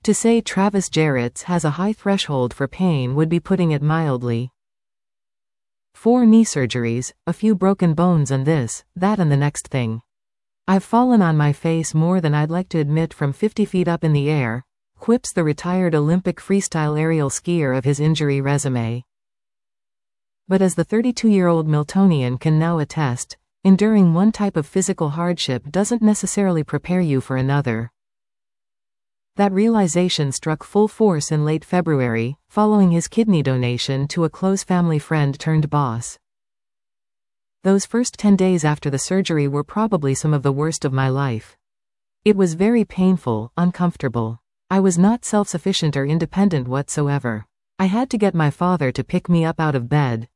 To say Travis Jarrett's has a high threshold for pain would be putting it mildly. 4 knee surgeries, a few broken bones and this, that and the next thing. I've fallen on my face more than I'd like to admit from 50 feet up in the air, quips the retired Olympic freestyle aerial skier of his injury resume. But as the 32-year-old Miltonian can now attest, enduring one type of physical hardship doesn't necessarily prepare you for another. That realization struck full force in late February, following his kidney donation to a close family friend turned boss. Those first 10 days after the surgery were probably some of the worst of my life. It was very painful, uncomfortable. I was not self-sufficient or independent whatsoever. I had to get my father to pick me up out of bed.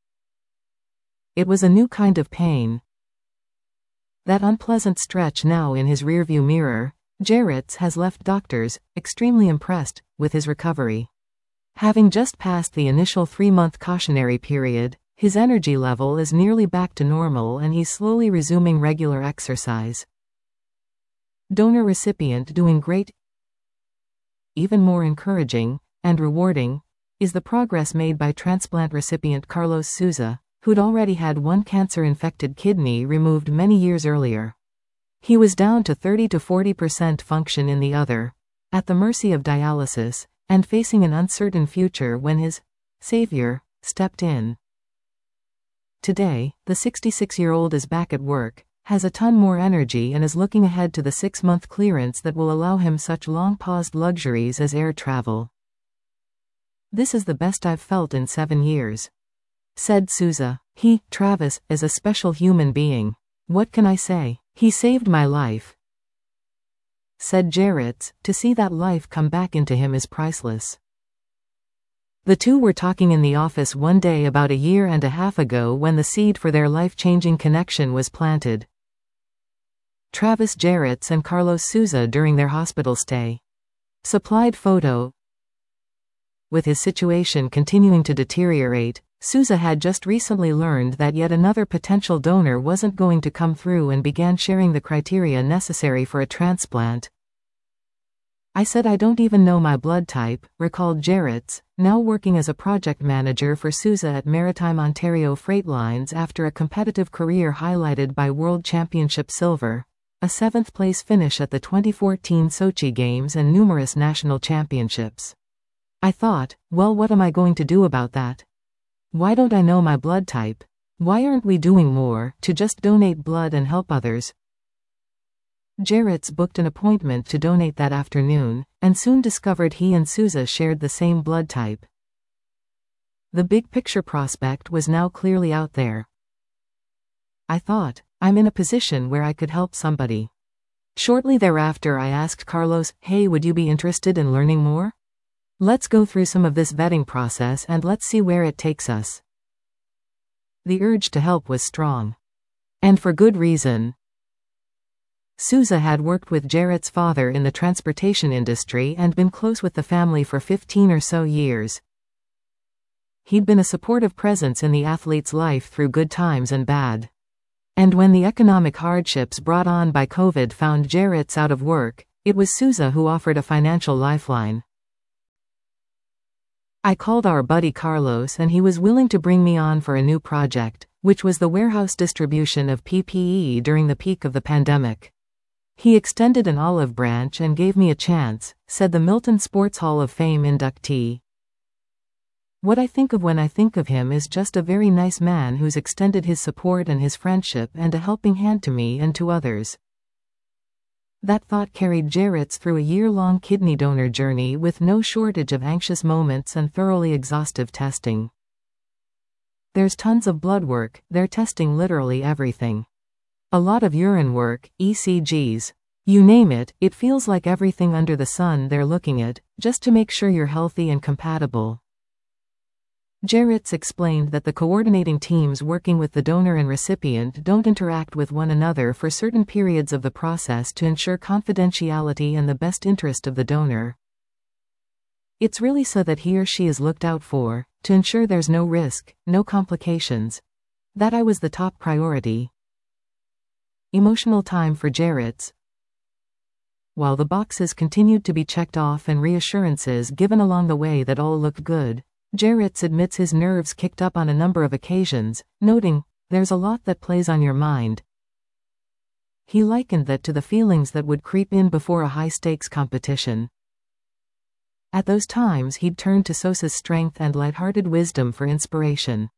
It was a new kind of pain. That unpleasant stretch now in his rearview mirror, Jarrett's has left doctors extremely impressed with his recovery. Having just passed the initial 3-month cautionary period, his energy level is nearly back to normal and he's slowly resuming regular exercise. Donor recipient doing great. Even more encouraging and rewarding is the progress made by transplant recipient Carlos Souza, who'd already had one cancer-infected kidney removed many years earlier. He was down to 30 to 40% function in the other, at the mercy of dialysis, and facing an uncertain future when his savior stepped in. Today, the 66-year-old is back at work, has a ton more energy and is looking ahead to the 6-month clearance that will allow him such long-paused luxuries as air travel. "This is the best I've felt in 7 years," said Souza. Travis, is a special human being. What can I say? He saved my life," said Jarrett's. To see that life come back into him is priceless. The two were talking in the office one day about a year and a half ago when the seed for their life-changing connection was planted. Travis Jarrett's and Carlos Souza during their hospital stay. Supplied photo. With his situation continuing to deteriorate, Souza had just recently learned that yet another potential donor wasn't going to come through and began sharing the criteria necessary for a transplant. "I said I don't even know my blood type," recalled Jarrett's, now working as a project manager for Souza at Maritime Ontario Freight Lines after a competitive career highlighted by World Championship silver, a 7th-place finish at the 2014 Sochi Games and numerous national championships. "I thought, well, what am I going to do about that? Why don't I know my blood type? Why aren't we doing more to just donate blood and help others?" Jarrett's booked an appointment to donate that afternoon, and soon discovered he and Souza shared the same blood type. The big picture prospect was now clearly out there. "I thought, I'm in a position where I could help somebody." Shortly thereafter I asked Carlos, "Hey, would you be interested in learning more? Let's go through some of this vetting process and let's see where it takes us." The urge to help was strong. And for good reason. Souza had worked with Jarrett's father in the transportation industry and been close with the family for 15 or so years. He'd been a supportive presence in the athlete's life through good times and bad. And when the economic hardships brought on by COVID found Jarrett's out of work, it was Souza who offered a financial lifeline. I called our buddy Carlos and he was willing to bring me on for a new project, which was the warehouse distribution of PPE during the peak of the pandemic. He extended an olive branch and gave me a chance, said the Milton Sports Hall of Fame inductee. "What I think of when I think of him is just a very nice man who's extended his support and his friendship and a helping hand to me and to others." That thought carried Jarrett's through a year-long kidney donor journey with no shortage of anxious moments and thoroughly exhaustive testing. There's tons of blood work, they're testing literally everything. A lot of urine work, ECGs. You name it, it feels like everything under the sun they're looking at, just to make sure you're healthy and compatible. Jarrett's explained that the coordinating teams working with the donor and recipient don't interact with one another for certain periods of the process to ensure confidentiality and the best interest of the donor. It's really so that he or she is looked out for, to ensure there's no risk, no complications. That was the top priority. Emotional time for Jarrett's. while the boxes continued to be checked off and reassurances given along the way that all looked good. Jarrett admits his nerves kicked up on a number of occasions, noting, "There's a lot that plays on your mind." He likened that to the feelings that would creep in before a high-stakes competition. At those times he'd turn to Sosa's strength and lighthearted wisdom for inspiration.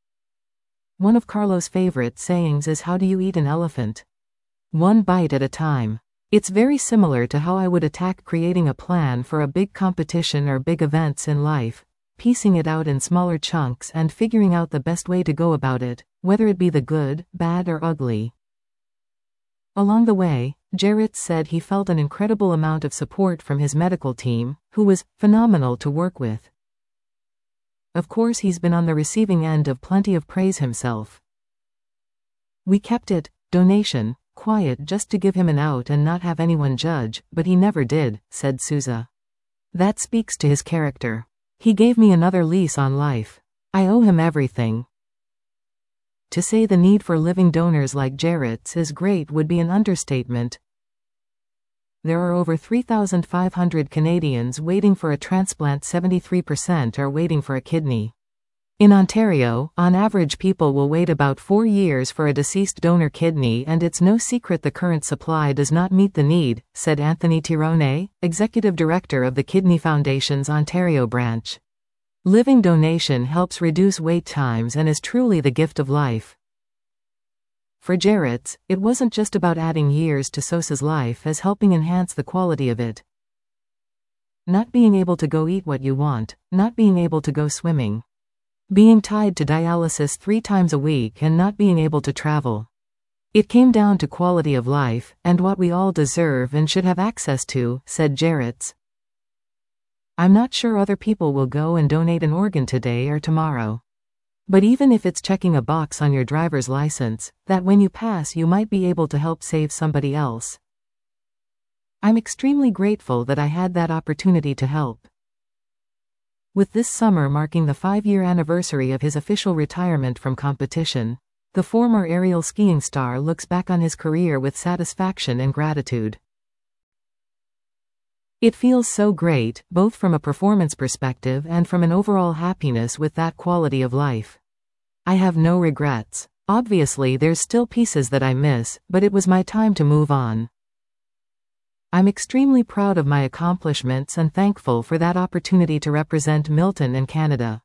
One of Carlos' favorite sayings is, "How do you eat an elephant? One bite at a time." It's very similar to how I would attack creating a plan for a big competition or big events in life, piecing it out in smaller chunks and figuring out the best way to go about it, whether it be the good, bad or ugly. Along the way, Jarrett said he felt an incredible amount of support from his medical team, who was phenomenal to work with. Of course, he's been on the receiving end of plenty of praise himself. "We kept it, donation, quiet just to give him an out and not have anyone judge, but he never did," said Souza. "That speaks to his character. He gave me another lease on life. I owe him everything." To say the need for living donors like Jarrett's is great would be an understatement. There are over 3,500 Canadians waiting for a transplant. 73% are waiting for a kidney. In Ontario, on average people will wait about 4 years for a deceased donor kidney, and it's no secret the current supply does not meet the need, said Anthony Tirone, Executive Director of the Kidney Foundation's Ontario branch. Living donation helps reduce wait times and is truly the gift of life. For Jarrett's, it wasn't just about adding years to Sosa's life as helping enhance the quality of it. Not being able to go eat what you want, not being able to go swimming. Being tied to dialysis 3 times a week and not being able to travel. It came down to quality of life, and what we all deserve and should have access to, said Jarrett's. "I'm not sure other people will go and donate an organ today or tomorrow. But even if it's checking a box on your driver's license, that when you pass you might be able to help save somebody else. I'm extremely grateful that I had that opportunity to help." With this summer marking the 5-year anniversary of his official retirement from competition, the former aerial skiing star looks back on his career with satisfaction and gratitude. "It feels so great, both from a performance perspective and from an overall happiness with that quality of life. I have no regrets. Obviously there's still pieces that I miss, but it was my time to move on. I'm extremely proud of my accomplishments and thankful for that opportunity to represent Milton and Canada."